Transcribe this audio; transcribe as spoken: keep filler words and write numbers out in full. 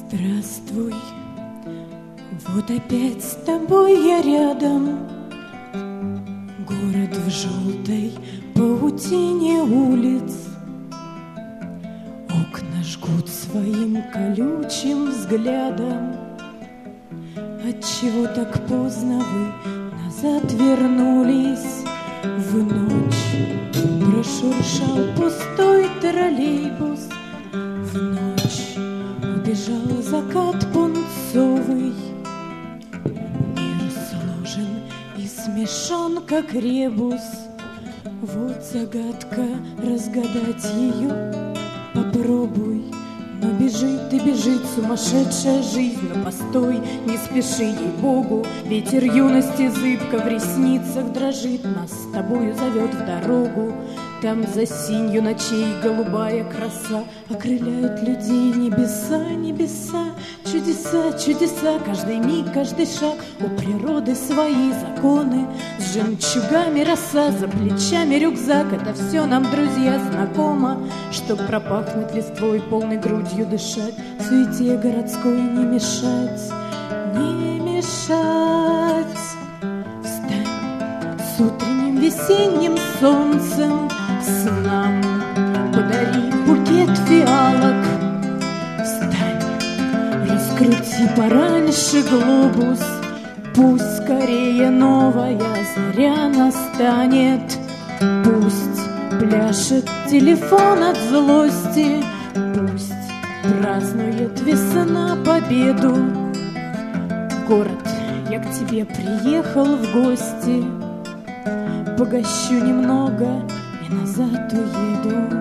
Здравствуй, вот опять с тобой я рядом. Город в желтой паутине улиц, окна жгут своим колючим взглядом. Отчего так поздно вы назад вернулись? В ночь прошуршал пустой троллейбус, в ночь убежал закат пунцовый. Мир сложен и смешон, как ребус. Вот загадка, разгадать ее попробуй. Но бежит и бежит сумасшедшая жизнь, но постой, не спеши, ей-богу. Ветер юности зыбко в ресницах дрожит, нас с тобою зовет в дорогу. Там за синью ночей голубая краса окрыляют людей небеса, небеса. Чудеса, чудеса, каждый миг, каждый шаг. У природы свои законы, с жемчугами роса, за плечами рюкзак. Это все нам, друзья, знакомо. Чтоб пропахнуть листвой, полной грудью дышать, суете городской не мешать, не мешать. Встань с утренним весенним солнцем, с нам подари букет фиалок. Встань, раскрути пораньше глобус, пусть скорее новая заря настанет. Пусть пляшет телефон от злости, пусть празднует весна победу. Город, я к тебе приехал в гости, погощу немного и назад уеду.